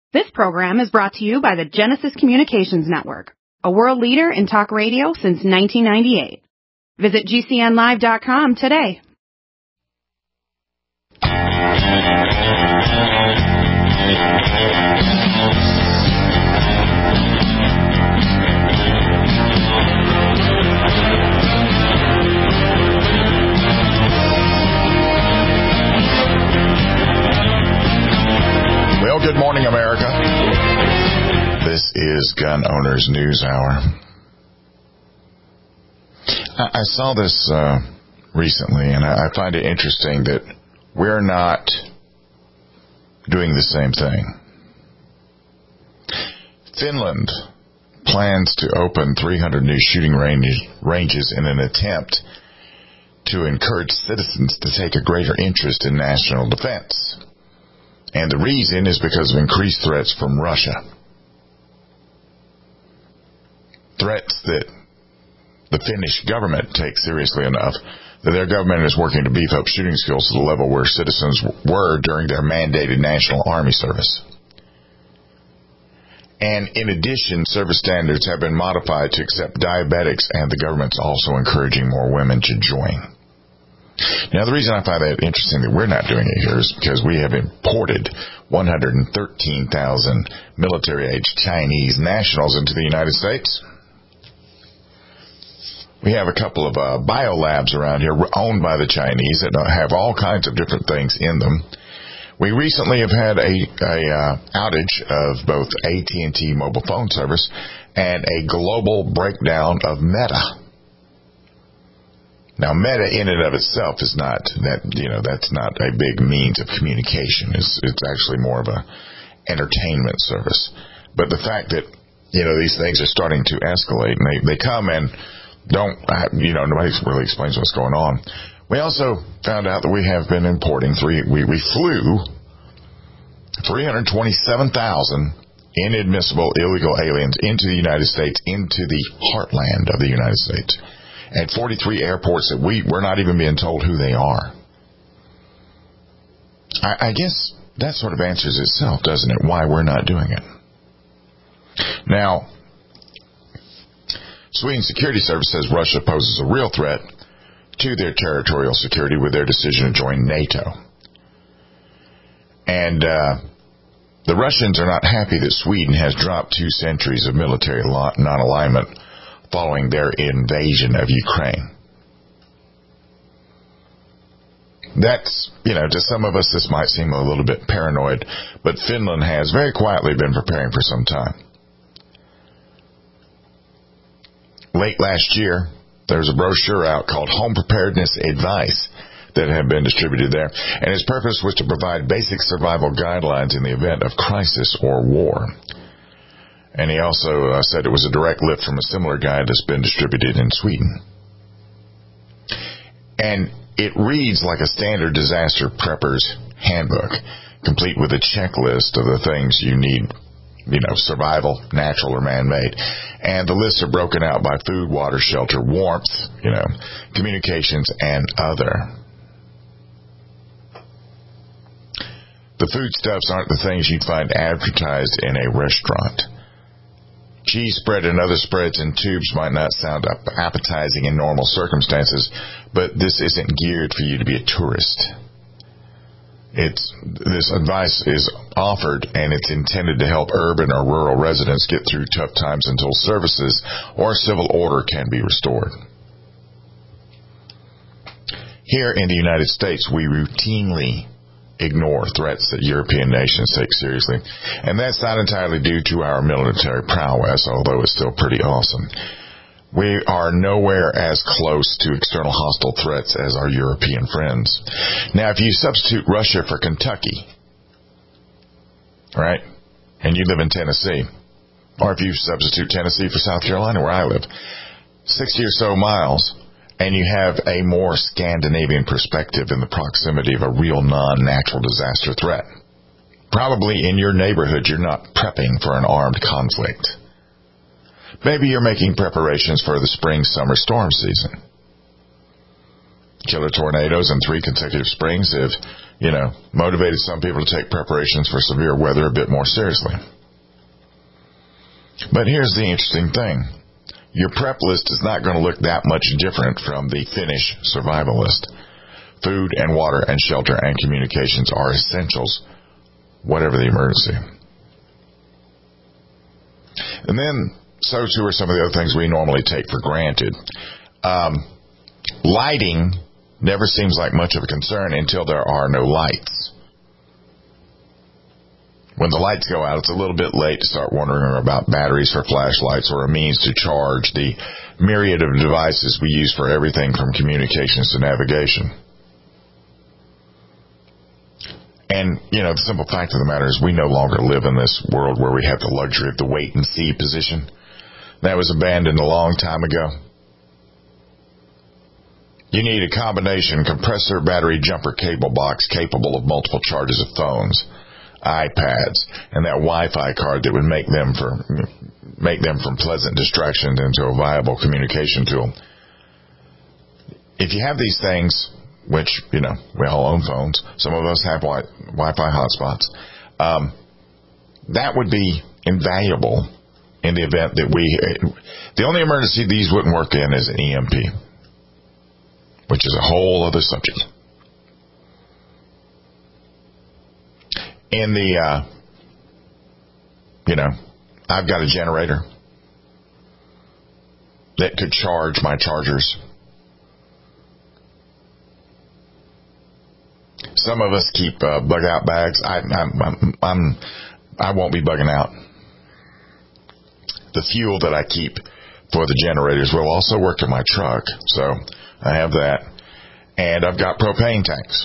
This program is brought to you by the Genesis Communications Network, a world leader in talk radio since 1998. Visit GCNlive.com today. Well, good morning, America. This is Gun Owners News Hour. I saw this recently, and I find it interesting that we're not doing the same thing. Finland plans to open 300 new shooting ranges in an attempt to encourage citizens to take a greater interest in national defense. And the reason is because of increased threats from Russia. Threats that the Finnish government takes seriously enough that their government is working to beef up shooting skills to the level where citizens were during their mandated National Army service. And in addition, service standards have been modified to accept diabetics, and the government's also encouraging more women to join. Now, the reason I find that interesting that we're not doing it here is because we have imported 113,000 military-age Chinese nationals into the United States. We have a couple of biolabs around here owned by the Chinese that have all kinds of different things in them. We recently have had a outage of both AT&T mobile phone service and a global breakdown of Meta. Now, Meta in and of itself is not that, that's not a big means of communication. It's actually more of a entertainment service. But the fact that, these things are starting to escalate, and they come and don't, nobody really explains what's going on. We also found out that we have been importing we flew 327,000 inadmissible illegal aliens into the United States, into the heartland of the United States, at 43 airports that we're not even being told who they are. I guess that sort of answers itself, doesn't it, why we're not doing it. Now, Sweden's security service says Russia poses a real threat to their territorial security with their decision to join NATO. And the Russians are not happy that Sweden has dropped 2 centuries of military non-alignment following their invasion of Ukraine. That's, to some of us this might seem a little bit paranoid, but Finland has very quietly been preparing for some time. Late last year, there was a brochure out called Home Preparedness Advice that had been distributed there, and its purpose was to provide basic survival guidelines in the event of crisis or war. And he also said it was a direct lift from a similar guide that's been distributed in Sweden. And it reads like a standard disaster prepper's handbook, complete with a checklist of the things you need, survival, natural or man-made. And the lists are broken out by food, water, shelter, warmth, communications, and other. The foodstuffs aren't the things you'd find advertised in a restaurant. Cheese spread and other spreads in tubes might not sound appetizing in normal circumstances, but this isn't geared for you to be a tourist. This advice is offered, and it's intended to help urban or rural residents get through tough times until services or civil order can be restored. Here in the United States, we routinely ignore threats that European nations take seriously. And that's not entirely due to our military prowess, although it's still pretty awesome. We are nowhere as close to external hostile threats as our European friends. Now, if you substitute Russia for Kentucky, right, and you live in Tennessee, or if you substitute Tennessee for South Carolina, where I live, 60 or so miles, and you have a more Scandinavian perspective in the proximity of a real non-natural disaster threat. Probably in your neighborhood, you're not prepping for an armed conflict. Maybe you're making preparations for the spring-summer storm season. Killer tornadoes in 3 consecutive springs have motivated some people to take preparations for severe weather a bit more seriously. But here's the interesting thing. Your prep list is not going to look that much different from the Finnish survival list. Food and water and shelter and communications are essentials, whatever the emergency. And then, so too are some of the other things we normally take for granted. Lighting never seems like much of a concern until there are no lights. When the lights go out, it's a little bit late to start wondering about batteries for flashlights or a means to charge the myriad of devices we use for everything from communications to navigation. And, the simple fact of the matter is we no longer live in this world where we have the luxury of the wait-and-see position. That was abandoned a long time ago. You need a combination compressor, battery, jumper, cable box capable of multiple charges of phones, iPads, and that Wi-Fi card that would make them from pleasant distractions into a viable communication tool. If you have these things, which, we all own phones, some of us have Wi-Fi hotspots, that would be invaluable in the event that the only emergency these wouldn't work in is an EMP, which is a whole other subject. In the, I've got a generator that could charge my chargers. Some of us keep bug out bags. I won't be bugging out. The fuel that I keep for the generators will also work in my truck, so I have that. And I've got propane tanks.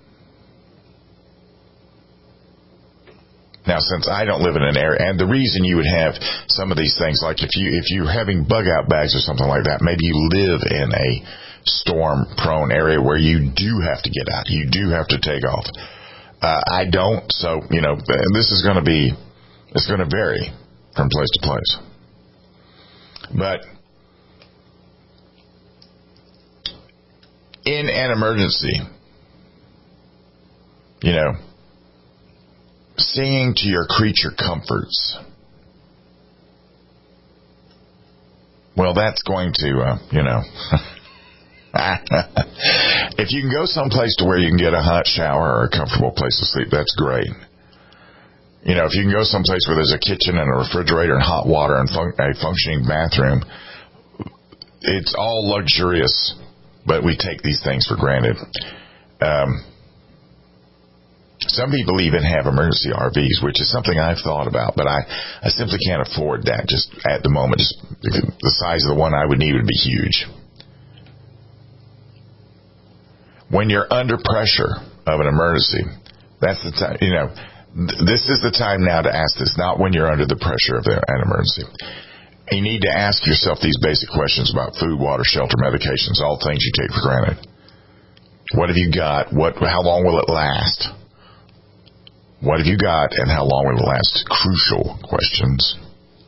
Now, since I don't live in an area, and the reason you would have some of these things, like if you're having bug out bags or something like that, maybe you live in a storm-prone area where you do have to get out, you do have to take off. I don't, so this is going to vary from place to place. But in an emergency, seeing to your creature comforts, well, that's going to, if you can go someplace to where you can get a hot shower or a comfortable place to sleep, that's great. If you can go someplace where there's a kitchen and a refrigerator and hot water and a functioning bathroom, it's all luxurious, but we take these things for granted. Some people even have emergency RVs, which is something I've thought about, but I simply can't afford that just at the moment. Just the size of the one I would need would be huge. When you're under pressure of an emergency, that's the time, this is the time now to ask this, not when you're under the pressure of an emergency. You need to ask yourself these basic questions about food, water, shelter, medications, all things you take for granted. What have you got? How long will it last? What have you got, and how long will it last? Crucial questions.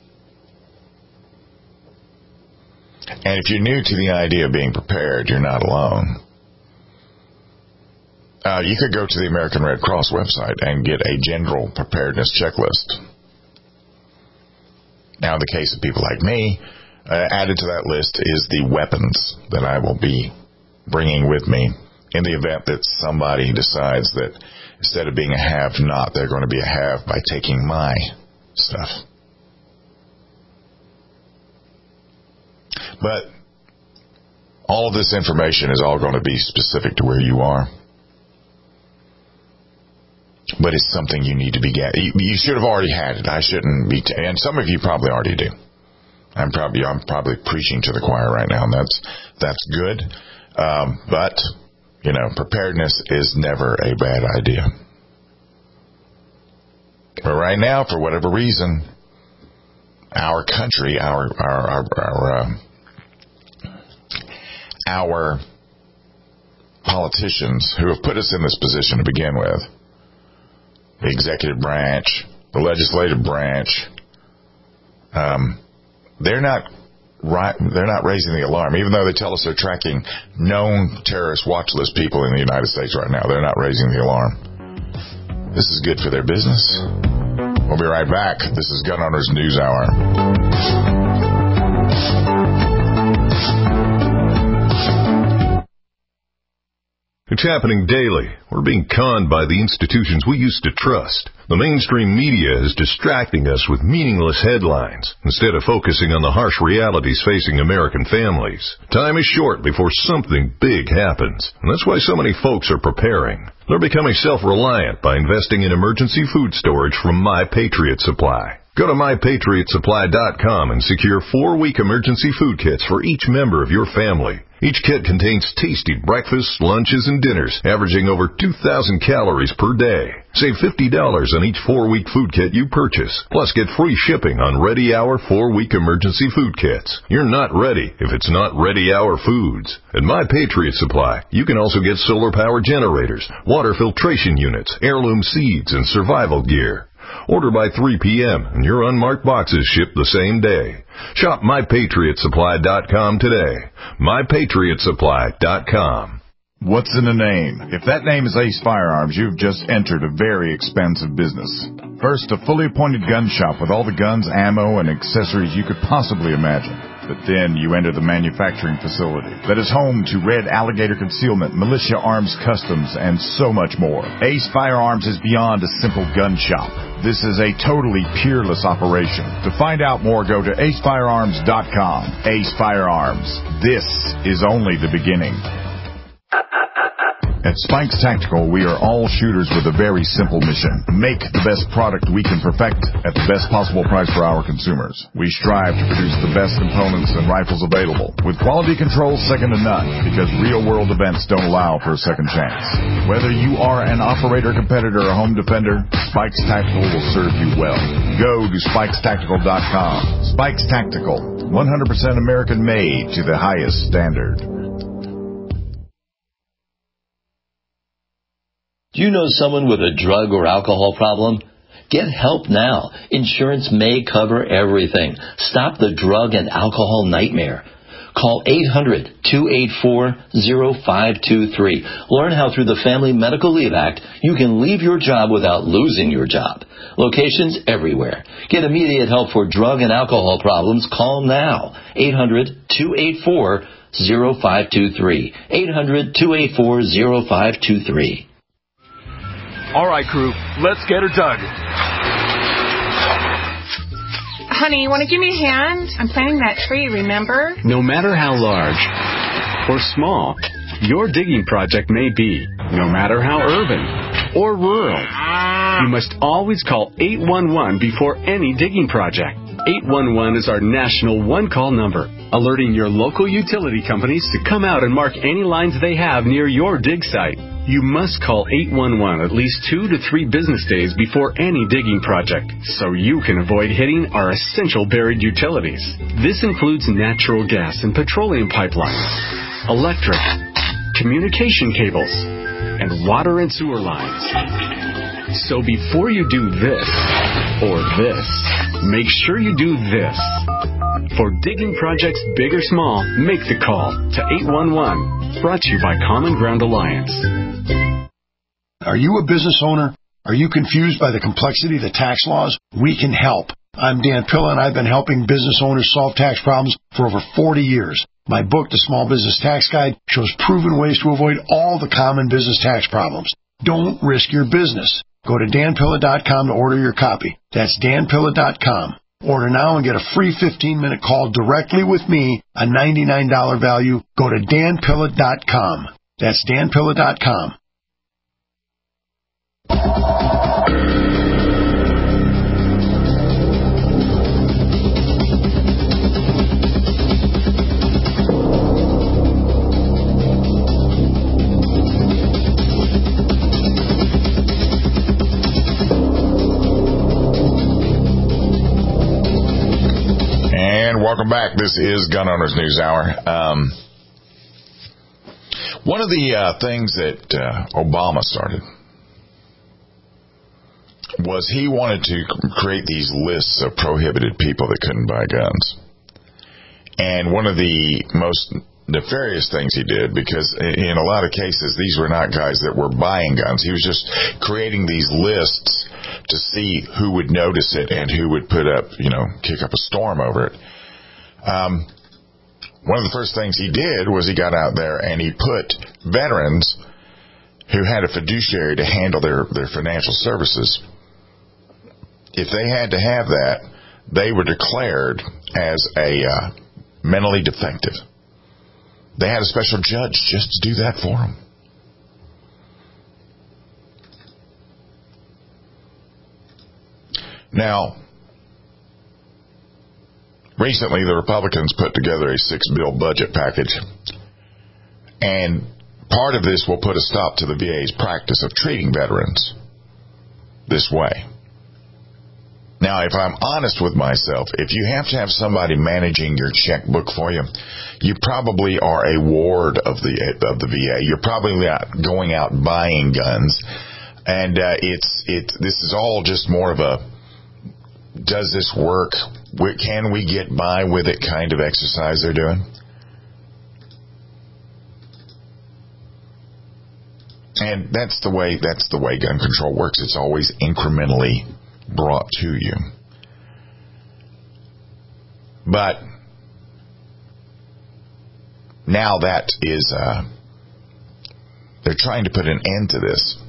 And if you're new to the idea of being prepared, you're not alone. You could go to the American Red Cross website and get a general preparedness checklist. Now, in the case of people like me, added to that list is the weapons that I will be bringing with me in the event that somebody decides that instead of being a have-not, they're going to be a have by taking my stuff. But all of this information is all going to be specific to where you are. But it's something you need to be getting. You should have already had it. I shouldn't be, and some of you probably already do. I'm probably preaching to the choir right now, and that's good. But preparedness is never a bad idea. But right now, for whatever reason, our country, our politicians who have put us in this position to begin with, the executive branch, the legislative branch, they're not they're not raising the alarm. Even though they tell us they're tracking known terrorist watch list people in the United States right now, they're not raising the alarm. This is good for their business. We'll be right back. This is Gun Owners News Hour. It's happening daily. We're being conned by the institutions we used to trust. The mainstream media is distracting us with meaningless headlines instead of focusing on the harsh realities facing American families. Time is short before something big happens, and that's why so many folks are preparing. They're becoming self-reliant by investing in emergency food storage from My Patriot Supply. Go to MyPatriotSupply.com and secure 4-week emergency food kits for each member of your family. Each kit contains tasty breakfasts, lunches, and dinners, averaging over 2,000 calories per day. Save $50 on each 4-week food kit you purchase. Plus, get free shipping on Ready Hour 4-week emergency food kits. You're not ready if it's not Ready Hour foods. At My Patriot Supply, you can also get solar power generators, water filtration units, heirloom seeds, and survival gear. Order by 3 p.m. and your unmarked boxes ship the same day. Shop MyPatriotSupply.com today. MyPatriotSupply.com. What's in a name? If that name is Ace Firearms, you've just entered a very expensive business. First, a fully appointed gun shop with all the guns, ammo, and accessories you could possibly imagine. But then you enter the manufacturing facility that is home to Red Alligator Concealment, Militia Arms Customs, and so much more. Ace Firearms is beyond a simple gun shop. This is a totally peerless operation. To find out more, go to acefirearms.com. Ace Firearms. This is only the beginning. At Spikes Tactical, we are all shooters with a very simple mission. Make the best product we can perfect at the best possible price for our consumers. We strive to produce the best components and rifles available, with quality control second to none, because real-world events don't allow for a second chance. Whether you are an operator, competitor, or home defender, Spikes Tactical will serve you well. Go to SpikesTactical.com. Spikes Tactical, 100% American-made to the highest standard. Do you know someone with a drug or alcohol problem? Get help now. Insurance may cover everything. Stop the drug and alcohol nightmare. Call 800-284-0523. Learn how through the Family Medical Leave Act you can leave your job without losing your job. Locations everywhere. Get immediate help for drug and alcohol problems. Call now. 800-284-0523. 800-284-0523. All right, crew, let's get her dug. Honey, you want to give me a hand? I'm planting that tree, remember? No matter how large or small your digging project may be, no matter how urban or rural, you must always call 811 before any digging project. 811 is our national one-call number, alerting your local utility companies to come out and mark any lines they have near your dig site. You must call 811 at least 2 to 3 business days before any digging project, so you can avoid hitting our essential buried utilities. This includes natural gas and petroleum pipelines, electric, communication cables, and water and sewer lines. So before you do this or this, make sure you do this. For digging projects big or small, make the call to 811. Brought to you by Common Ground Alliance. Are you a business owner? Are you confused by the complexity of the tax laws? We can help. I'm Dan Pilla, and I've been helping business owners solve tax problems for over 40 years. My book, The Small Business Tax Guide, shows proven ways to avoid all the common business tax problems. Don't risk your business. Go to danpilla.com to order your copy. That's danpilla.com. Order now and get a free 15-minute call directly with me, a $99 value. Go to danpilla.com. That's danpilla.com. And welcome back. This is Gun Owners News Hour. One of the things that Obama started was he wanted to create these lists of prohibited people that couldn't buy guns. And one of the most nefarious things he did, because in a lot of cases, these were not guys that were buying guns. He was just creating these lists to see who would notice it and who would kick up a storm over it. One of the first things he did was he got out there and he put veterans who had a fiduciary to handle their financial services. If they had to have that, they were declared as a mentally defective. They had a special judge just to do that for them. Now, recently the Republicans put together a 6-bill budget package, and part of this will put a stop to the VA's practice of treating veterans this way. Now, if I'm honest with myself, if you have to have somebody managing your checkbook for you, you probably are a ward of the VA. You're probably not going out buying guns, and this is all just more of a does this work? Can we get by with it kind of exercise they're doing? And that's the way gun control works. It's always incrementally brought to you. But now that is, they're trying to put an end to this.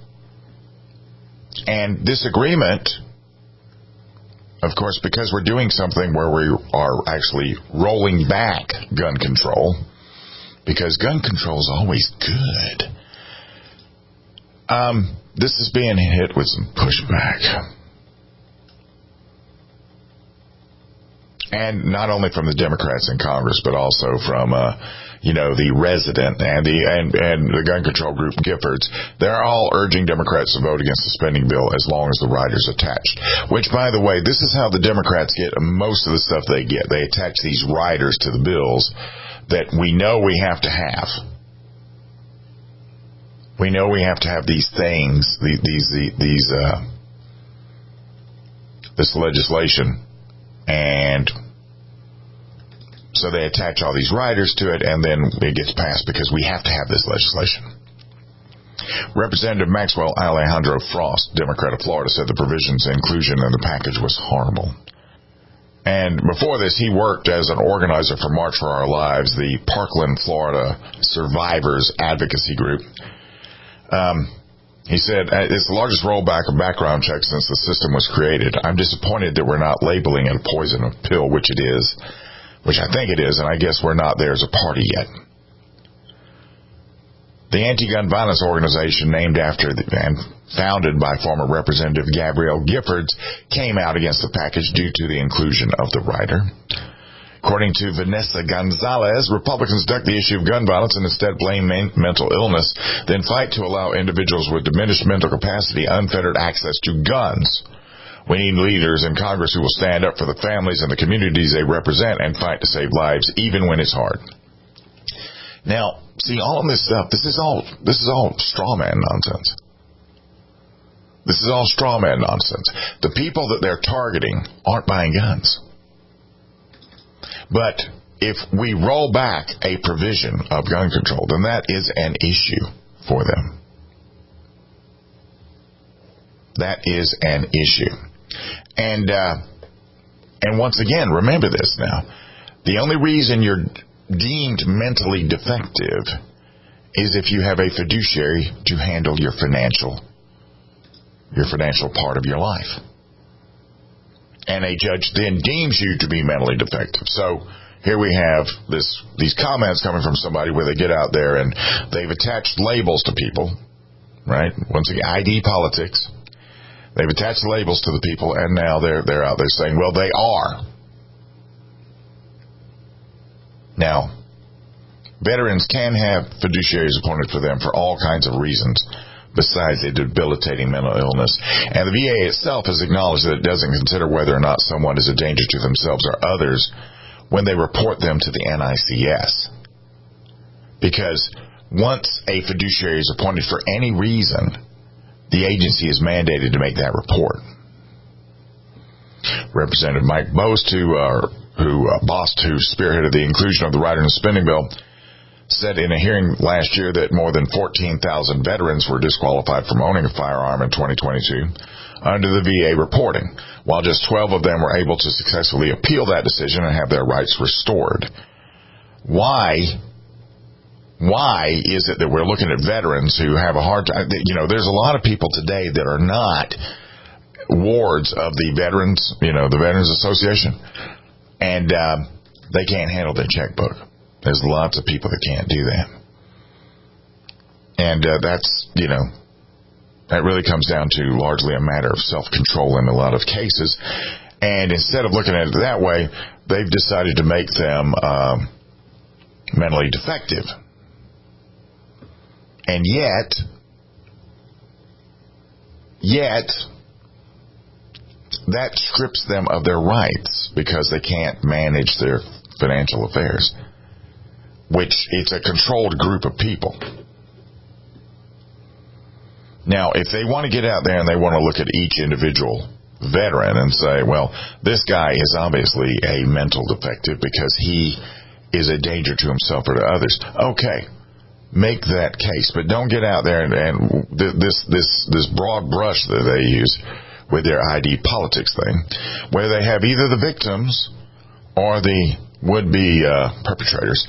And this agreement, of course, because we're doing something where we are actually rolling back gun control, because gun control is always good. This is being hit with some pushback. And not only from the Democrats in Congress, but also from, the resident and the gun control group Giffords. They're all urging Democrats to vote against the spending bill as long as the rider's attached. Which, by the way, this is how the Democrats get most of the stuff they get. They attach these riders to the bills that we know we have to have. We know we have to have these things, this legislation. And so they attach all these riders to it, and then it gets passed because we have to have this legislation. Representative Maxwell Alejandro Frost, Democrat of Florida, said the provisions inclusion in the package was horrible. And before this, he worked as an organizer for March for Our Lives, the Parkland, Florida Survivors Advocacy Group. He said, it's the largest rollback of background checks since the system was created. I'm disappointed that we're not labeling it a poison pill, which it is, which I think it is, and I guess we're not there as a party yet. The anti-gun violence organization named after and founded by former Representative Gabrielle Giffords came out against the package due to the inclusion of the rider. According to Vanessa Gonzalez, Republicans duck the issue of gun violence and instead blame mental illness, then fight to allow individuals with diminished mental capacity unfettered access to guns. We need leaders in Congress who will stand up for the families and the communities they represent and fight to save lives, even when it's hard. Now, see, all of this stuff, this is all straw man nonsense. This is all straw man nonsense. The people that they're targeting aren't buying guns. But if we roll back a provision of gun control, then that is an issue for them. That is an issue. And once again, remember this now. The only reason you're deemed mentally defective is if you have a fiduciary to handle your financial part of your life. And a judge then deems you to be mentally defective. So here we have these comments coming from somebody where they get out there and they've attached labels to people, right? Once again, ID politics. They've attached labels to the people, and now they're out there saying, well, they are. Now, veterans can have fiduciaries appointed for them for all kinds of reasons, besides a debilitating mental illness. And the VA itself has acknowledged that it doesn't consider whether or not someone is a danger to themselves or others when they report them to the NICS. Because once a fiduciary is appointed for any reason, the agency is mandated to make that report. Representative Mike Bost, who who spearheaded the inclusion of the rider in the spending bill, said in a hearing last year that more than 14,000 veterans were disqualified from owning a firearm in 2022 under the VA reporting, while just 12 of them were able to successfully appeal that decision and have their rights restored. Why is it that we're looking at veterans who have a hard time? There's a lot of people today that are not wards of the Veterans Association, and they can't handle their checkbook. There's lots of people that can't do that. And that really comes down to largely a matter of self-control in a lot of cases. And instead of looking at it that way, they've decided to make them mentally defective. And yet, that strips them of their rights because they can't manage their financial affairs, which it's a controlled group of people. Now, if they want to get out there and they want to look at each individual veteran and say, well, this guy is obviously a mental defective because he is a danger to himself or to others, okay, make that case. But don't get out there and this broad brush that they use with their ID politics thing, where they have either the victims or the would-be perpetrators.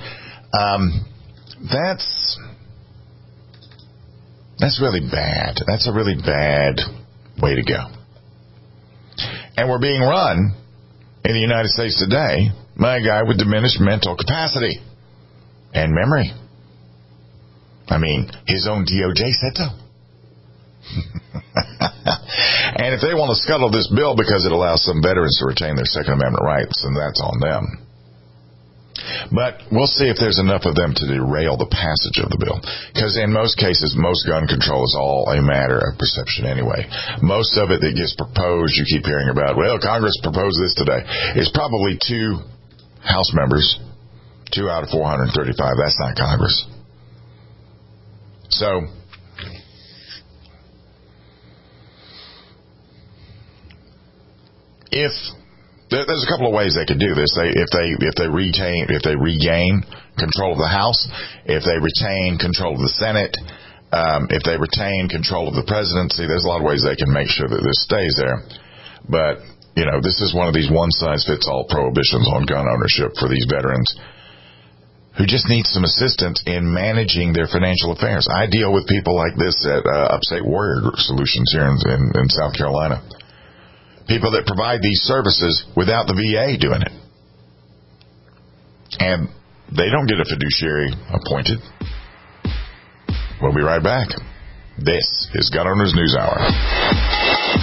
That's really bad. That's a really bad way to go. And we're being run in the United States today by a guy with diminished mental capacity and memory. I mean, his own DOJ said so. And if they want to scuttle this bill because it allows some veterans to retain their Second Amendment rights, then that's on them. But we'll see if there's enough of them to derail the passage of the bill. Because in most cases, most gun control is all a matter of perception anyway. Most of it that gets proposed, you keep hearing about, well, Congress proposed this today. It's probably 2 House members, 2 out of 435. That's not Congress. So, there's a couple of ways they could do this. If they regain control of the House, if they retain control of the Senate, if they retain control of the presidency, there's a lot of ways they can make sure that this stays there. But this is one of these one-size-fits-all prohibitions on gun ownership for these veterans who just need some assistance in managing their financial affairs. I deal with people like this at Upstate Warrior Solutions here in South Carolina. People that provide these services without the VA doing it. And they don't get a fiduciary appointed. We'll be right back. This is Gun Owners News Hour.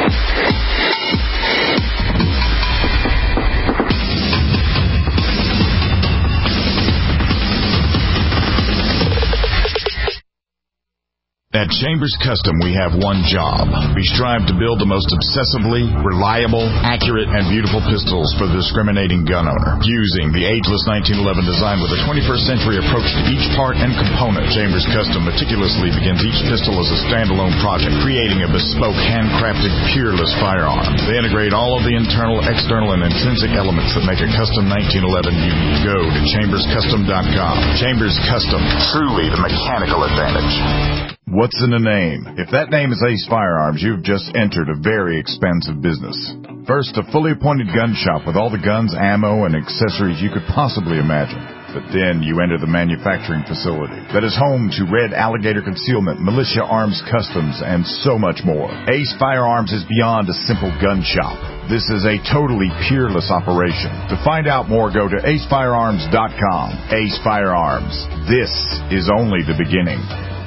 At Chambers Custom, we have one job. We strive to build the most obsessively reliable, accurate, and beautiful pistols for the discriminating gun owner. Using the ageless 1911 design with a 21st century approach to each part and component, Chambers Custom meticulously begins each pistol as a standalone project, creating a bespoke, handcrafted, peerless firearm. They integrate all of the internal, external, and intrinsic elements that make a custom 1911 unique. Go to chamberscustom.com. Chambers Custom, truly the mechanical advantage. What's in a name? If that name is Ace Firearms, you've just entered a very expensive business. First, a fully appointed gun shop with all the guns, ammo, and accessories you could possibly imagine. But then you enter the manufacturing facility that is home to Red Alligator Concealment, Militia Arms Customs, and so much more. Ace Firearms is beyond a simple gun shop. This is a totally peerless operation. To find out more, go to acefirearms.com. Ace Firearms. This is only the beginning.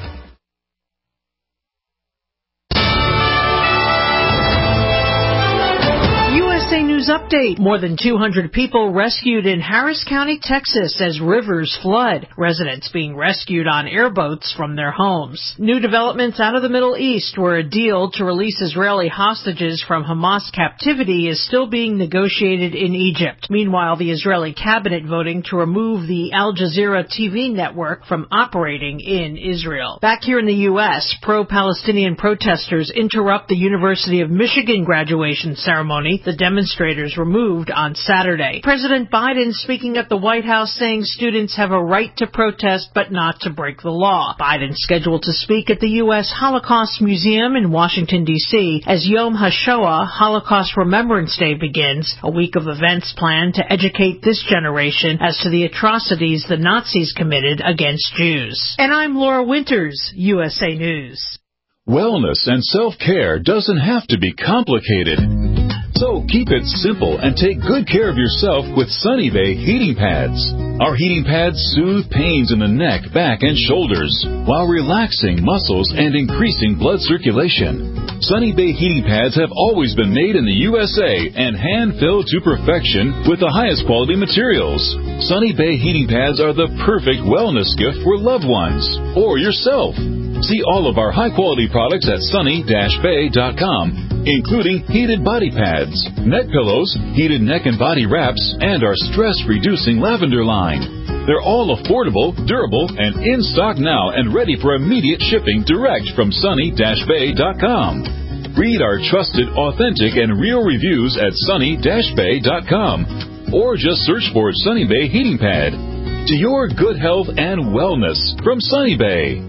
News update. More than 200 people rescued in Harris County, Texas as rivers flood. Residents being rescued on airboats from their homes. New developments out of the Middle East where a deal to release Israeli hostages from Hamas captivity is still being negotiated in Egypt. Meanwhile, the Israeli cabinet voting to remove the Al Jazeera TV network from operating in Israel. Back here in the U.S., pro-Palestinian protesters interrupt the University of Michigan graduation ceremony. The demonstrators demonstrators removed on Saturday. President Biden speaking at the White House saying students have a right to protest but not to break the law. Biden scheduled to speak at the U.S. Holocaust Museum in Washington, D.C. as Yom HaShoah, Holocaust Remembrance Day, begins, a week of events planned to educate this generation as to the atrocities the Nazis committed against Jews. And I'm Laura Winters, USA News. Wellness and self-care doesn't have to be complicated. So keep it simple and take good care of yourself with Sunny Bay heating pads. Our heating pads soothe pains in the neck, back, and shoulders while relaxing muscles and increasing blood circulation. Sunny Bay heating pads have always been made in the USA and hand-filled to perfection with the highest quality materials. Sunny Bay heating pads are the perfect wellness gift for loved ones or yourself. See all of our high-quality products at sunny-bay.com, including heated body pads, neck pillows, heated neck and body wraps, and our stress-reducing lavender line. They're all affordable, durable, and in stock now and ready for immediate shipping direct from sunny-bay.com. Read our trusted, authentic, and real reviews at sunny-bay.com or just search for Sunny Bay Heating Pad. To your good health and wellness from Sunny Bay.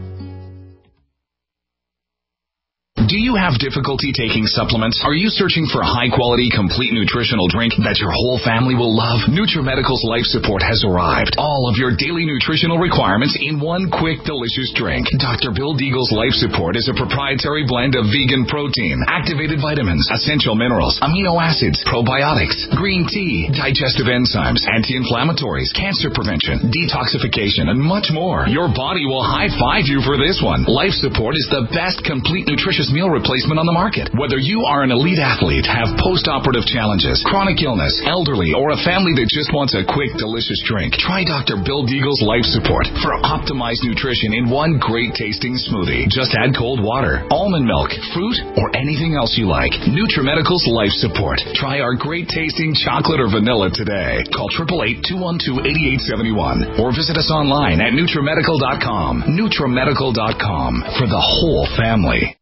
Do you have difficulty taking supplements? Are you searching for a high-quality, complete nutritional drink that your whole family will love? NutriMedical's Life Support has arrived. All of your daily nutritional requirements in one quick, delicious drink. Dr. Bill Deagle's Life Support is a proprietary blend of vegan protein, activated vitamins, essential minerals, amino acids, probiotics, green tea, digestive enzymes, anti-inflammatories, cancer prevention, detoxification, and much more. Your body will high-five you for this one. Life Support is the best complete nutritious meal replacement on the market. Whether you are an elite athlete, have post-operative challenges, chronic illness, elderly, or a family that just wants a quick, delicious drink, try Dr. Bill Deagle's Life Support for optimized nutrition in one great-tasting smoothie. Just add cold water, almond milk, fruit, or anything else you like. NutriMedical's Life Support. Try our great-tasting chocolate or vanilla today. Call 888-212-8871 or visit us online at NutriMedical.com. NutriMedical.com for the whole family.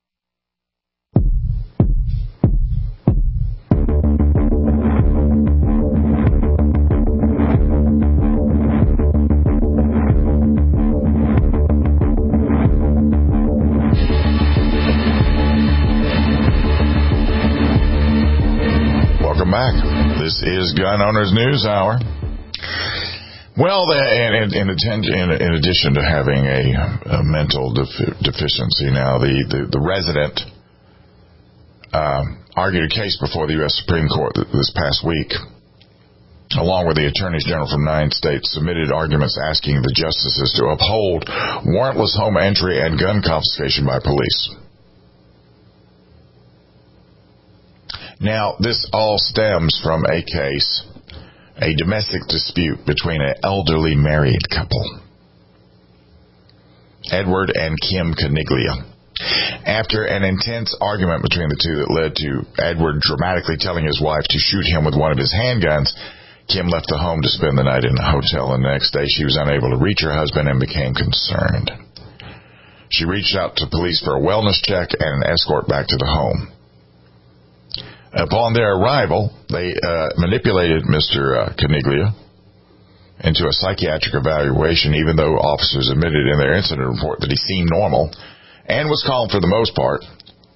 Back. This is Gun Owners News Hour. Well, in addition to having a mental deficiency now, the resident argued a case before the U.S. Supreme Court this past week, along with the attorneys general from 9 states, submitted arguments asking the justices to uphold warrantless home entry and gun confiscation by police. Now, this all stems from a case, a domestic dispute between an elderly married couple, Edward and Kim Caniglia. After an intense argument between the two that led to Edward dramatically telling his wife to shoot him with one of his handguns, Kim left the home to spend the night in a hotel, and the next day she was unable to reach her husband and became concerned. She reached out to police for a wellness check and an escort back to the home. Upon their arrival, they manipulated Mr. Caniglia into a psychiatric evaluation, even though officers admitted in their incident report that he seemed normal and was calm for the most part.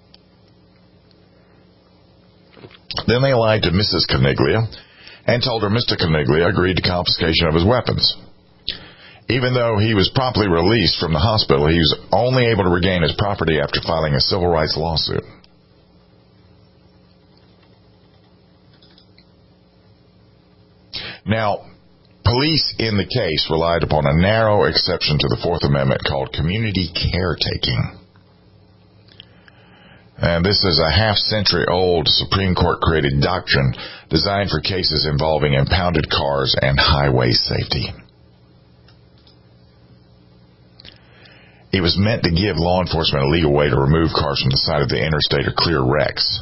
Then they lied to Mrs. Caniglia and told her Mr. Caniglia agreed to confiscation of his weapons. Even though he was promptly released from the hospital, he was only able to regain his property after filing a civil rights lawsuit. Now, police in the case relied upon a narrow exception to the Fourth Amendment called community caretaking. And this is a half-century-old Supreme Court-created doctrine designed for cases involving impounded cars and highway safety. It was meant to give law enforcement a legal way to remove cars from the side of the interstate or clear wrecks.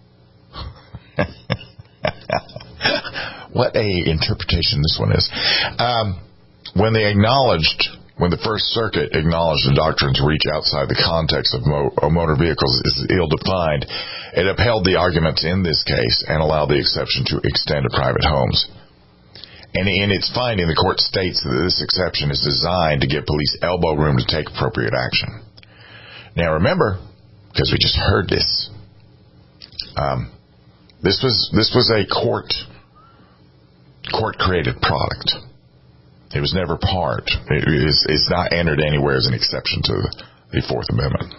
What a interpretation this one is. When the First Circuit acknowledged the doctrine to reach outside the context of motor vehicles is ill-defined, It upheld the arguments in this case and allowed the exception to extend to private homes. And in its finding, the court states that this exception is designed to give police elbow room to take appropriate action. Now remember, because we just heard this, this was a court-created product. It was never part. It's not entered anywhere as an exception to the Fourth Amendment.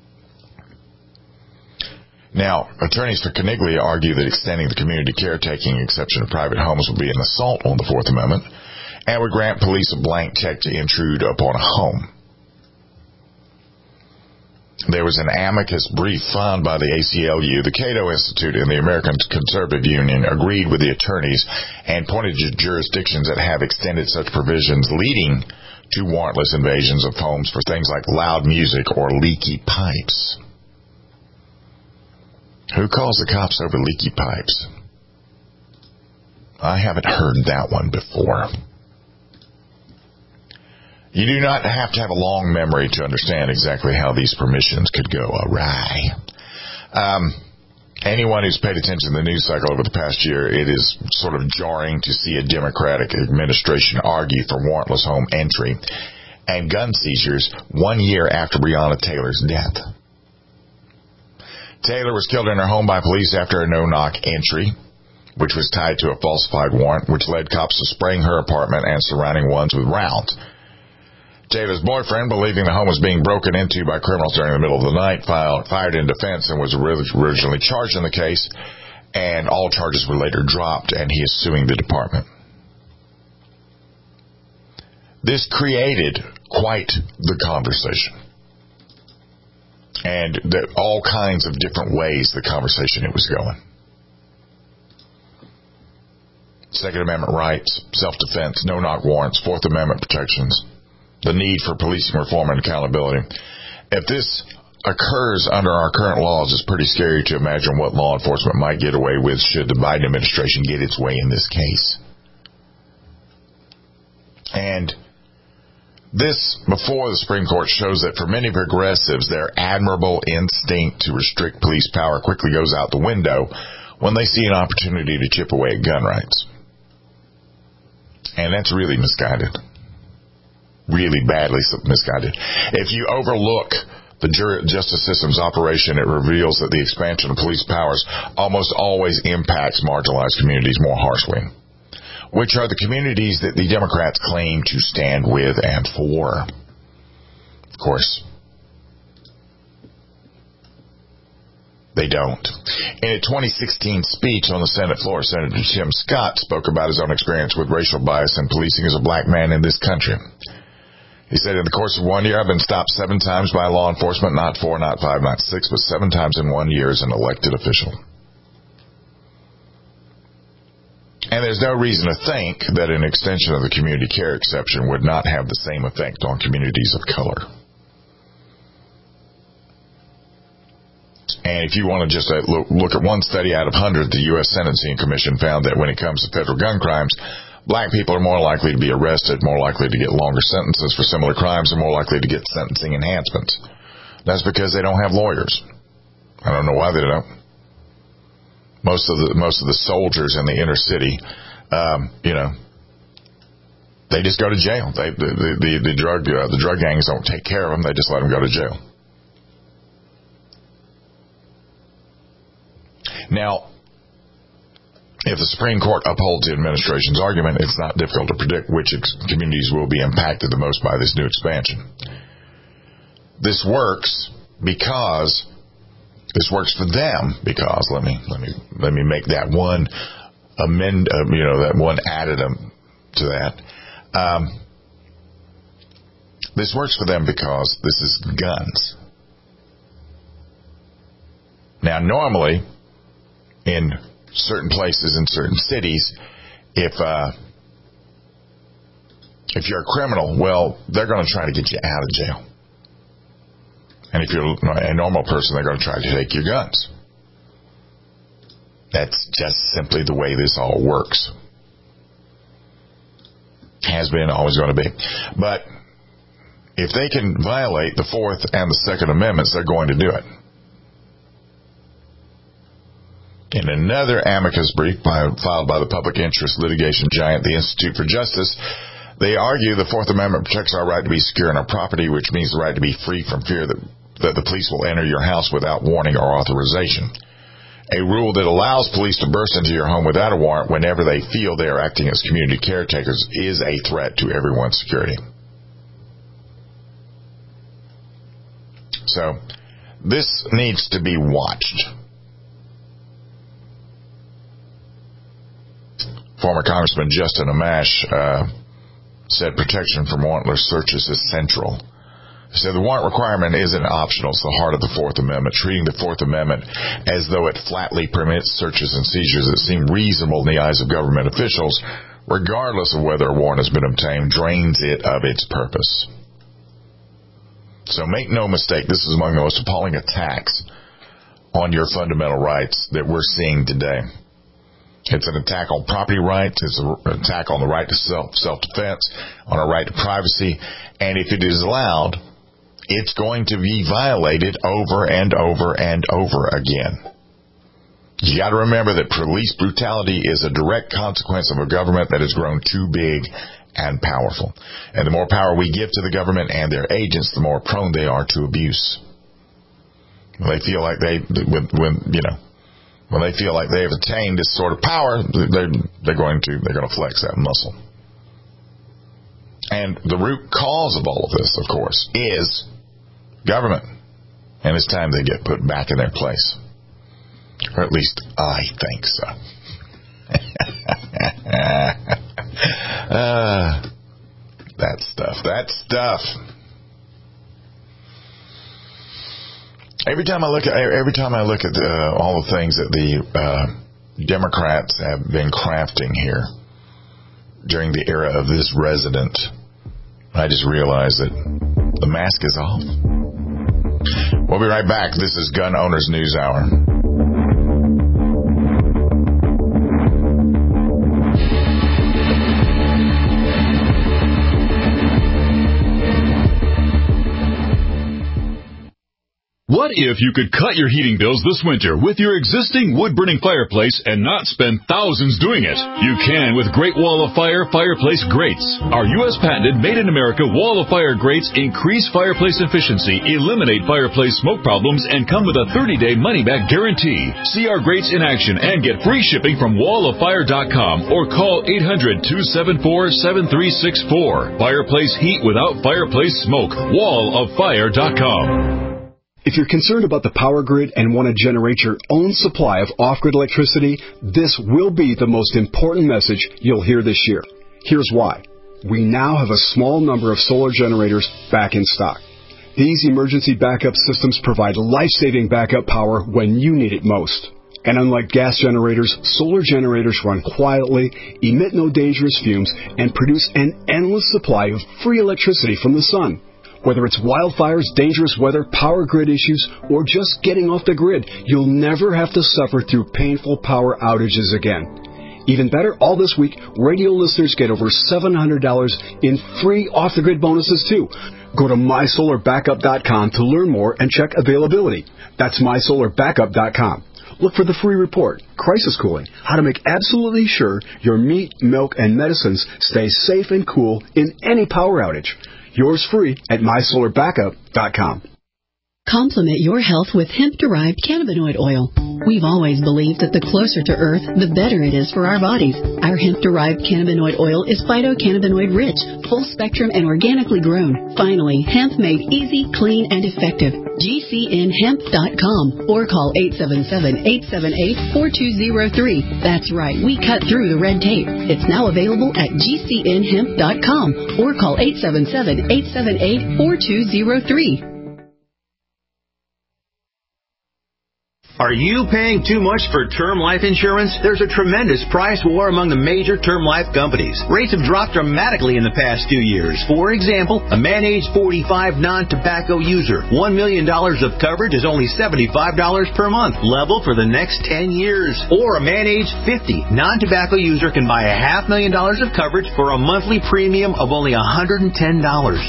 Now, attorneys for Coniglia argue that extending the community caretaking exception to private homes would be an assault on the Fourth Amendment and would grant police a blank check to intrude upon a home. There was an amicus brief filed by the ACLU, the Cato Institute, and the American Conservative Union agreed with the attorneys and pointed to jurisdictions that have extended such provisions leading to warrantless invasions of homes for things like loud music or leaky pipes. Who calls the cops over leaky pipes? I haven't heard that one before. You do not have to have a long memory to understand exactly how these permissions could go awry. Anyone who's paid attention to the news cycle over the past year, it is sort of jarring to see a Democratic administration argue for warrantless home entry and gun seizures 1 year after Breonna Taylor's death. Taylor was killed in her home by police after a no-knock entry, which was tied to a falsified warrant, which led cops to spraying her apartment and surrounding ones with rounds. Taylor's boyfriend, believing the home was being broken into by criminals during the middle of the night, fired in defense and was originally charged in the case, and all charges were later dropped, and he is suing the department. This created quite the conversation, and all kinds of different ways the conversation it was going. Second Amendment rights, self-defense, no-knock warrants, Fourth Amendment protections, the need for policing reform and accountability. If this occurs under our current laws, it's pretty scary to imagine what law enforcement might get away with should the Biden administration get its way in this case. And this, before the Supreme Court, shows that for many progressives, their admirable instinct to restrict police power quickly goes out the window when they see an opportunity to chip away at gun rights. And that's really misguided. Really badly misguided. If you overlook the justice system's operation, it reveals that the expansion of police powers almost always impacts marginalized communities more harshly, which are the communities that the Democrats claim to stand with and for. Of course, they don't. In a 2016 speech on the Senate floor, Senator Tim Scott spoke about his own experience with racial bias in policing as a black man in this country. He said, in the course of 1 year, I've been stopped 7 times by law enforcement, not 4, not 5, not 6, but 7 times in 1 year as an elected official. And there's no reason to think that an extension of the community care exception would not have the same effect on communities of color. And if you want to just look at one study out of hundreds, the U.S. Sentencing Commission found that when it comes to federal gun crimes, black people are more likely to be arrested, more likely to get longer sentences for similar crimes, and more likely to get sentencing enhancements. That's because they don't have lawyers. I don't know why they don't. Most of the soldiers in the inner city, they just go to jail. The drug gangs don't take care of them. They just let them go to jail. Now, if the Supreme Court upholds the administration's argument, it's not difficult to predict which communities will be impacted the most by this new expansion. This works for them because let me make that one that one addendum to that. This works for them because this is guns. Now, normally in certain places in certain cities, if you're a criminal, well, they're going to try to get you out of jail. And if you're a normal person, they're going to try to take your guns. That's just simply the way this all works. Has been, always going to be. But if they can violate the Fourth and the Second Amendments, they're going to do it. In another amicus brief filed by the public interest litigation giant, the Institute for Justice, they argue the Fourth Amendment protects our right to be secure in our property, which means the right to be free from fear that the police will enter your house without warning or authorization. A rule that allows police to burst into your home without a warrant whenever they feel they are acting as community caretakers is a threat to everyone's security. So, this needs to be watched. Former Congressman Justin Amash said protection from warrantless searches is central. He said the warrant requirement isn't optional. It's the heart of the Fourth Amendment. Treating the Fourth Amendment as though it flatly permits searches and seizures that seem reasonable in the eyes of government officials, regardless of whether a warrant has been obtained, drains it of its purpose. So make no mistake, this is among the most appalling attacks on your fundamental rights that we're seeing today. It's an attack on property rights. It's an attack on the right to self-defense, on our right to privacy. And if it is allowed, it's going to be violated over and over and over again. You got to remember that police brutality is a direct consequence of a government that has grown too big and powerful. And the more power we give to the government and their agents, the more prone they are to abuse. When they feel like when they feel like they've attained this sort of power, they're going to flex that muscle. And the root cause of all of this, of course, is government. And it's time they get put back in their place. Or at least I think so. That stuff. Every time I look at all the things that the Democrats have been crafting here during the era of this resident, I just realize that the mask is off. We'll be right back. This is Gun Owners News Hour. What if you could cut your heating bills this winter with your existing wood-burning fireplace and not spend thousands doing it? You can with Great Wall of Fire fireplace grates. Our U.S. patented made-in-America Wall of Fire grates increase fireplace efficiency, eliminate fireplace smoke problems, and come with a 30-day money-back guarantee. See our grates in action and get free shipping from walloffire.com or call 800-274-7364. Fireplace heat without fireplace smoke. walloffire.com. If you're concerned about the power grid and want to generate your own supply of off-grid electricity, this will be the most important message you'll hear this year. Here's why. We now have a small number of solar generators back in stock. These emergency backup systems provide life-saving backup power when you need it most. And unlike gas generators, solar generators run quietly, emit no dangerous fumes, and produce an endless supply of free electricity from the sun. Whether it's wildfires, dangerous weather, power grid issues, or just getting off the grid, you'll never have to suffer through painful power outages again. Even better, all this week, radio listeners get over $700 in free off-the-grid bonuses, too. Go to mysolarbackup.com to learn more and check availability. That's mysolarbackup.com. Look for the free report, Crisis Cooling, how to make absolutely sure your meat, milk, and medicines stay safe and cool in any power outage. Yours free at mysolarbackup.com. Complement your health with hemp-derived cannabinoid oil. We've always believed that the closer to Earth, the better it is for our bodies. Our hemp-derived cannabinoid oil is phytocannabinoid-rich, full-spectrum, and organically grown. Finally, hemp made easy, clean, and effective. GCNhemp.com or call 877-878-4203. That's right, we cut through the red tape. It's now available at GCNhemp.com or call 877-878-4203. Are you paying too much for term life insurance? There's a tremendous price war among the major term life companies. Rates have dropped dramatically in the past 2 years. For example, a man age 45 non-tobacco user, $1 million of coverage is only $75 per month, level for the next 10 years. Or a man age 50 non-tobacco user can buy $500,000 of coverage for a monthly premium of only $110,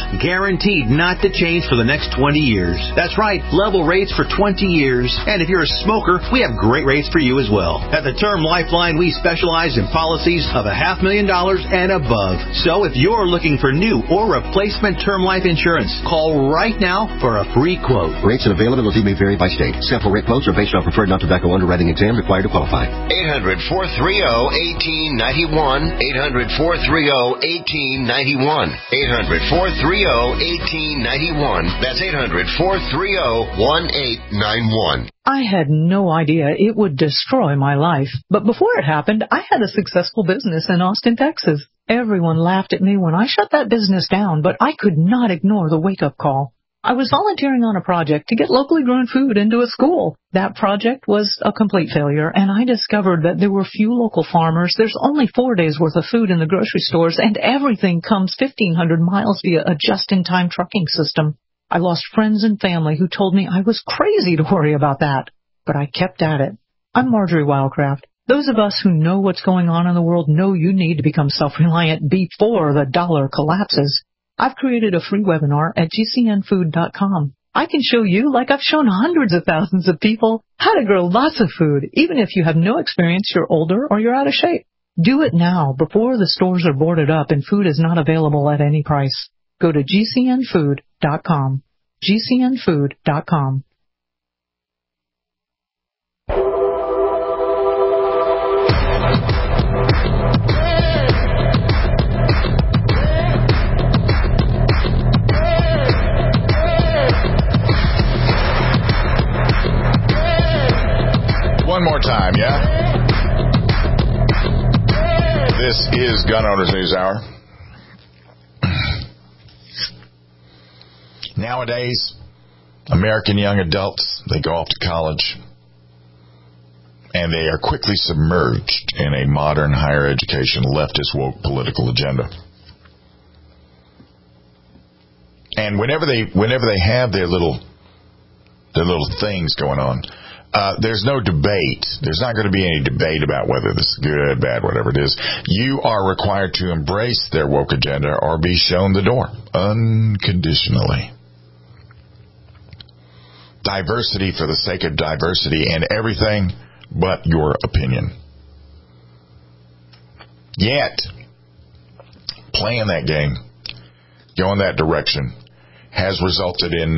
guaranteed not to change for the next 20 years. That's right, level rates for 20 years. And if you're a smoker, we have great rates for you as well. At the Term Lifeline, we specialize in policies of $500,000 and above. So if you're looking for new or replacement term life insurance, call right now for a free quote. Rates and availability may vary by state. Sample rate quotes are based on preferred non-tobacco underwriting exam required to qualify. 800-430-1891. 800-430-1891. 800-430-1891. That's 800-430-1891. I had no idea it would destroy my life. But before it happened, I had a successful business in Austin, Texas. Everyone laughed at me when I shut that business down, but I could not ignore the wake-up call. I was volunteering on a project to get locally grown food into a school. That project was a complete failure, and I discovered that there were few local farmers. There's only 4 days' worth of food in the grocery stores, and everything comes 1,500 miles via a just-in-time trucking system. I lost friends and family who told me I was crazy to worry about that, but I kept at it. I'm Marjorie Wildcraft. Those of us who know what's going on in the world know you need to become self-reliant before the dollar collapses. I've created a free webinar at gcnfood.com. I can show you, like I've shown hundreds of thousands of people, how to grow lots of food, even if you have no experience, you're older, or you're out of shape. Do it now before the stores are boarded up and food is not available at any price. Go to gcnfood.com. gcnfood.com. One more time, yeah? This is Gun Owners News Hour. Nowadays, American young adults, they go off to college, and they are quickly submerged in a modern higher education leftist woke political agenda. And whenever they have their little things going on, there's no debate. There's not going to be any debate about whether this is good, bad, whatever it is. You are required to embrace their woke agenda or be shown the door unconditionally. Diversity for the sake of diversity and everything but your opinion. Yet, playing that game, going that direction, has resulted in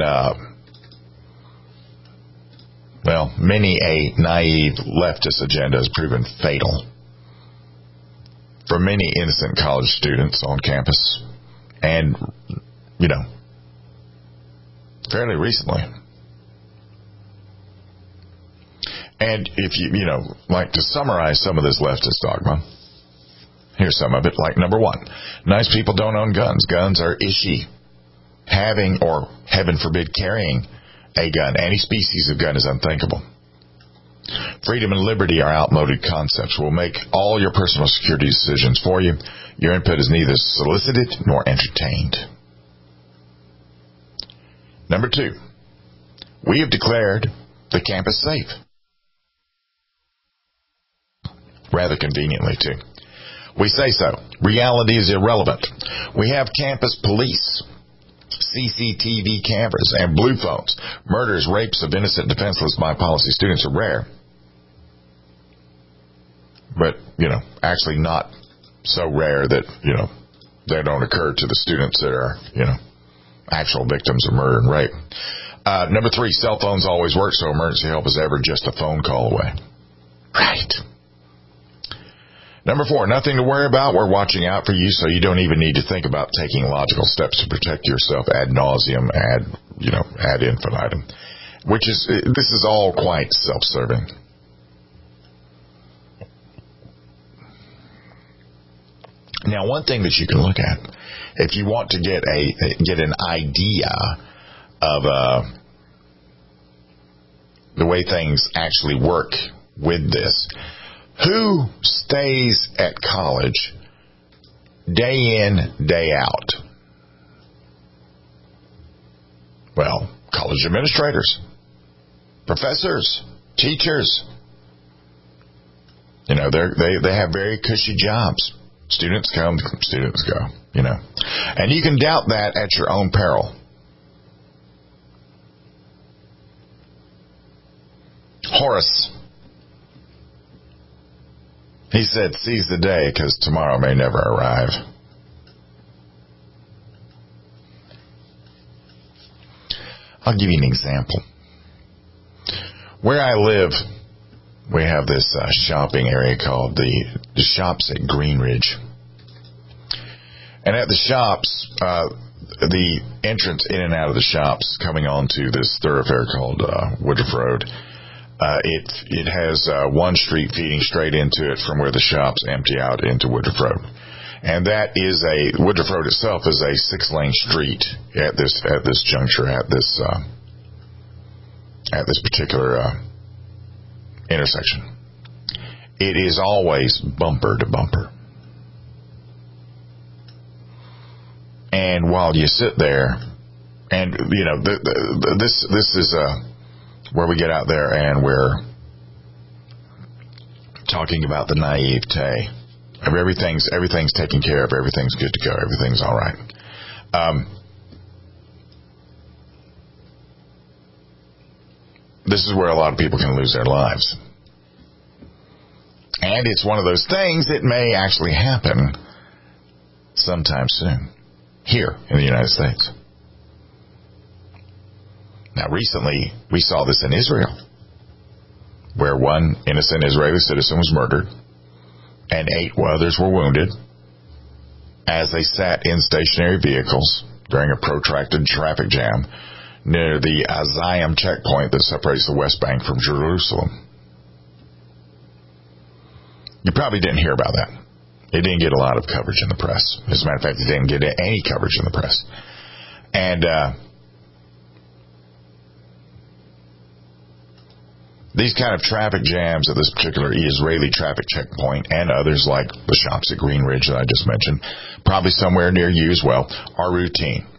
many a naive leftist agenda has proven fatal for many innocent college students on campus and, fairly recently. And if you like to summarize some of this leftist dogma, here's some of it. Like, number one, nice people don't own guns. Guns are ishy. Having or, heaven forbid, carrying a gun, any species of gun, is unthinkable. Freedom and liberty are outmoded concepts. Will make all your personal security decisions for you. Your input is neither solicited nor entertained. Number two, we have declared the campus safe. Rather conveniently, too. We say so. Reality is irrelevant. We have campus police, CCTV cameras, and blue phones. Murders, rapes of innocent, defenseless by policy students are rare. But, actually not so rare that, they don't occur to the students that are, actual victims of murder and rape. Number three, cell phones always work, so emergency help is ever just a phone call away. Right. Number four, nothing to worry about. We're watching out for you, so you don't even need to think about taking logical steps to protect yourself ad nauseum, ad infinitum. This is all quite self-serving. Now, one thing that you can look at, if you want to get an idea of the way things actually work with this, who stays at college day in, day out? Well, college administrators, professors, teachers. They have very cushy jobs. Students come, students go, And you can doubt that at your own peril. Horace. He said, seize the day because tomorrow may never arrive. I'll give you an example. Where I live, we have this shopping area called the Shops at Greenridge. And at the shops, the entrance in and out of the shops coming onto this thoroughfare called Woodruff Road, it has one street feeding straight into it from where the shops empty out into Woodruff Road. And that is Woodruff Road itself is a 6-lane street at this juncture, at this particular intersection. It is always bumper to bumper. And while you sit there, and you know, this is where we get out there and we're talking about the naivete of everything's taken care of, everything's good to go, everything's all right. This is where a lot of people can lose their lives. And it's one of those things that may actually happen sometime soon here in the United States. Now, recently, we saw this in Israel, where one innocent Israeli citizen was murdered and 8 others were wounded as they sat in stationary vehicles during a protracted traffic jam near the Azayim checkpoint that separates the West Bank from Jerusalem. You probably didn't hear about that. It didn't get a lot of coverage in the press. As a matter of fact, it didn't get any coverage in the press. And these kind of traffic jams at this particular Israeli traffic checkpoint and others like the Shops at Greenridge that I just mentioned, probably somewhere near you as well, are routine.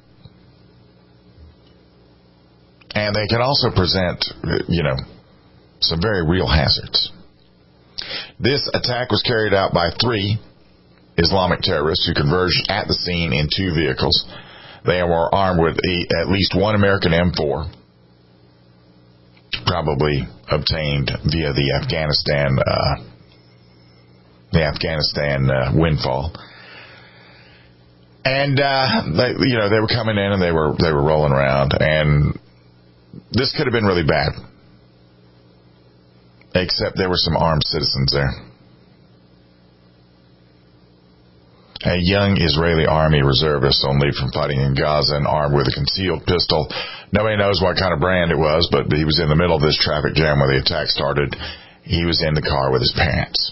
And they can also present, some very real hazards. This attack was carried out by 3 Islamic terrorists who converged at the scene in 2 vehicles. They were armed with at least one American M4, probably obtained via the Afghanistan windfall. And they were coming in and they were rolling around, and this could have been really bad. Except there were some armed citizens there. A young Israeli army reservist on leave from fighting in Gaza and armed with a concealed pistol. Nobody knows what kind of brand it was, but he was in the middle of this traffic jam when the attack started. He was in the car with his parents.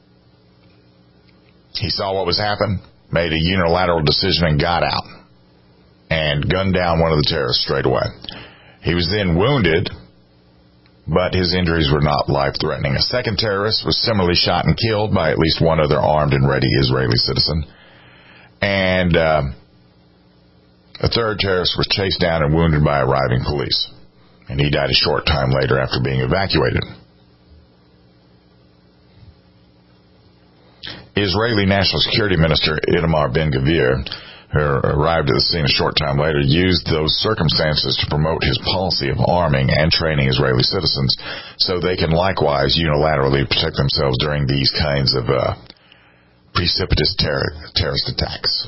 He saw what was happening, made a unilateral decision, and got out and gunned down one of the terrorists straight away. He was then wounded, but his injuries were not life-threatening. A second terrorist was similarly shot and killed by at least one other armed and ready Israeli citizen. And a third terrorist was chased down and wounded by arriving police. And he died a short time later after being evacuated. Israeli National Security Minister Itamar Ben-Gvir, who arrived at the scene a short time later, used those circumstances to promote his policy of arming and training Israeli citizens so they can likewise unilaterally protect themselves during these kinds of precipitous terrorist attacks.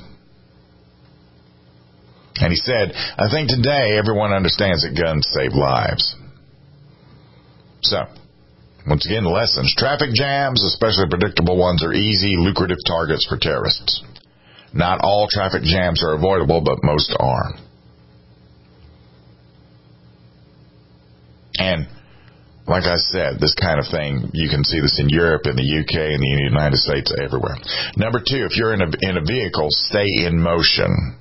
And he said, I think today everyone understands that guns save lives. So, once again, lessons. Traffic jams, especially predictable ones, are easy, lucrative targets for terrorists. Not all traffic jams are avoidable, but most are. And, like I said, this kind of thing, you can see this in Europe, in the UK, in the United States, everywhere. Number 2, if you're in a vehicle, stay in motion.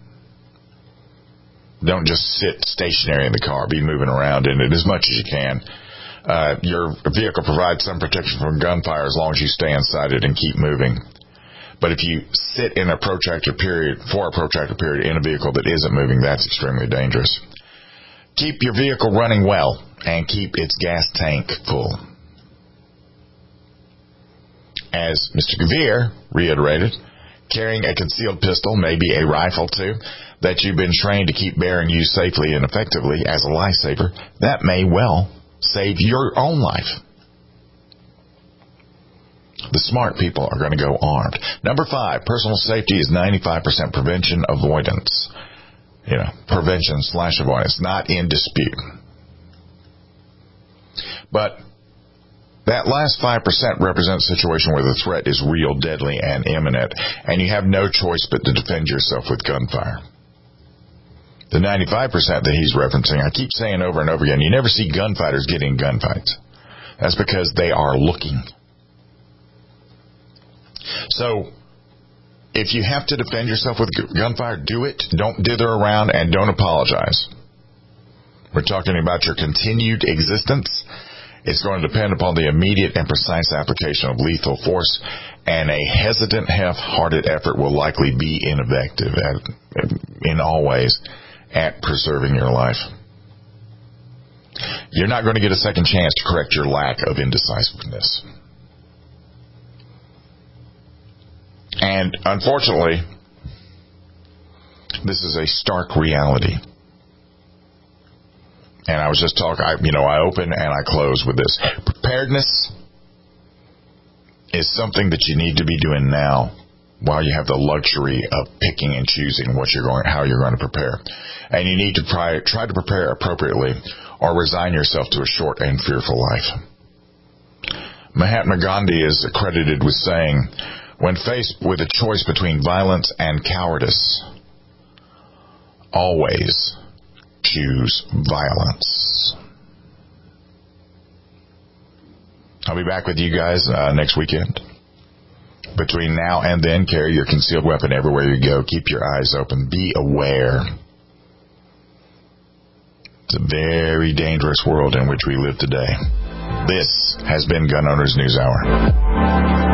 Don't just sit stationary in the car. Be moving around in it as much as you can. Your vehicle provides some protection from gunfire as long as you stay inside it and keep moving. But if you sit in a protracted period in a vehicle that isn't moving, that's extremely dangerous. Keep your vehicle running well and keep its gas tank full. As Mr. Gvir reiterated, carrying a concealed pistol, maybe a rifle too, that you've been trained to keep bearing you safely and effectively as a lifesaver, that may well save your own life. The smart people are going to go armed. Number 5, personal safety is 95% prevention, avoidance. Prevention/avoidance, not in dispute. But that last 5% represents a situation where the threat is real, deadly, and imminent, and you have no choice but to defend yourself with gunfire. The 95% that he's referencing, I keep saying over and over again, you never see gunfighters get in gunfights. That's because they are looking. So, if you have to defend yourself with gunfire, do it. Don't dither around and don't apologize. We're talking about your continued existence. It's going to depend upon the immediate and precise application of lethal force, and a hesitant, half-hearted effort will likely be ineffective in all ways at preserving your life. You're not going to get a second chance to correct your lack of indecisiveness. And unfortunately, this is a stark reality. And I was just talking, I open and I close with this. Preparedness is something that you need to be doing now while you have the luxury of picking and choosing how you're going to prepare. And you need to try to prepare appropriately or resign yourself to a short and fearful life. Mahatma Gandhi is credited with saying, when faced with a choice between violence and cowardice, always choose violence. I'll be back with you guys next weekend. Between now and then, carry your concealed weapon everywhere you go. Keep your eyes open. Be aware. It's a very dangerous world in which we live today. This has been Gun Owners News Hour.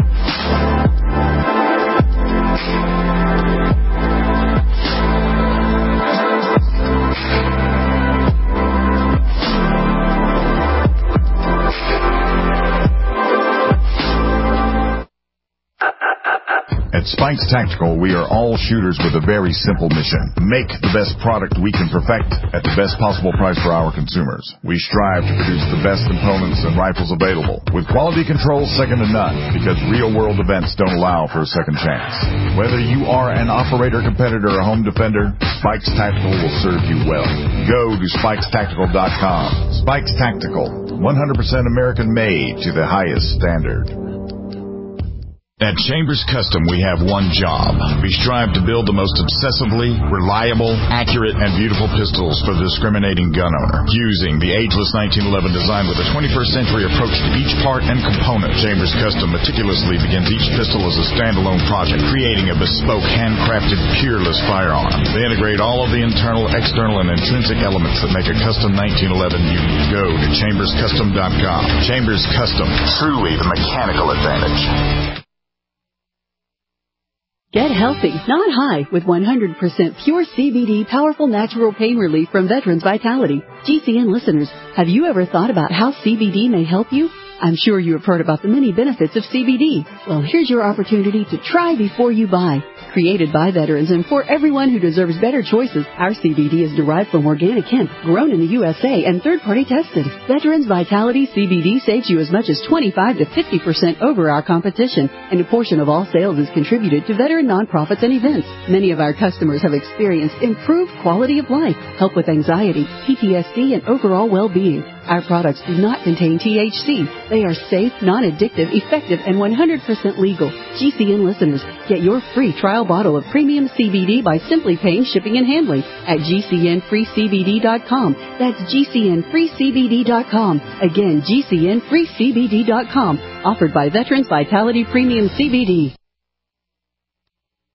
At Spikes Tactical, we are all shooters with a very simple mission. Make the best product we can perfect at the best possible price for our consumers. We strive to produce the best components and rifles available, with quality control second to none, because real-world events don't allow for a second chance. Whether you are an operator, competitor, or home defender, Spikes Tactical will serve you well. Go to SpikesTactical.com. Spikes Tactical, 100% American-made to the highest standard. At Chambers Custom, we have one job. We strive to build the most obsessively reliable, accurate, and beautiful pistols for the discriminating gun owner. Using the ageless 1911 design with a 21st century approach to each part and component, Chambers Custom meticulously begins each pistol as a standalone project, creating a bespoke, handcrafted, peerless firearm. They integrate all of the internal, external, and intrinsic elements that make a custom 1911 unique. Go to ChambersCustom.com. Chambers Custom, truly the mechanical advantage. Get healthy, not high, with 100% pure CBD powerful natural pain relief from Veterans Vitality. GCN listeners, have you ever thought about how CBD may help you? I'm sure you have heard about the many benefits of CBD. Well, here's your opportunity to try before you buy. Created by veterans and for everyone who deserves better choices, our CBD is derived from organic hemp, grown in the USA, and third-party tested. Veterans Vitality CBD saves you as much as 25 to 50% over our competition, and a portion of all sales is contributed to veteran nonprofits and events. Many of our customers have experienced improved quality of life, help with anxiety, PTSD, and overall well-being. Our products do not contain THC. They are safe, non-addictive, effective, and 100% legal. GCN listeners, get your free trial bottle of premium CBD by simply paying shipping and handling at GCNFreeCBD.com. That's GCNFreeCBD.com. Again, GCNFreeCBD.com. Offered by Veterans Vitality Premium CBD.